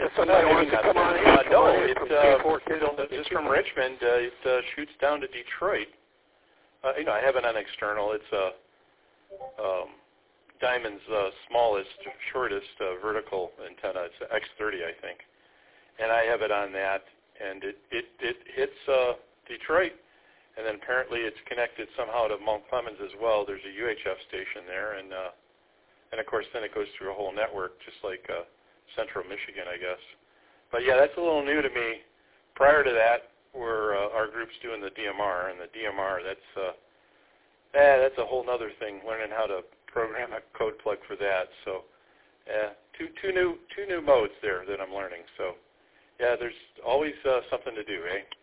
somebody wants to come on in. No, just from Richmond. It shoots down to Detroit. I have it on external. It's Diamond's smallest, shortest vertical antenna. It's X30, I think, and I have it on that, and it hits Detroit, and then apparently it's connected somehow to Mount Clemens as well. There's a UHF station there, and of course then it goes through a whole network, just like Central Michigan, I guess. But yeah, that's a little new to me. Prior to that, our group's doing the DMR, and the DMR that's a whole other thing. Learning how to program a code plug for that. So, two new modes there that I'm learning. So, yeah, there's always something to do, eh?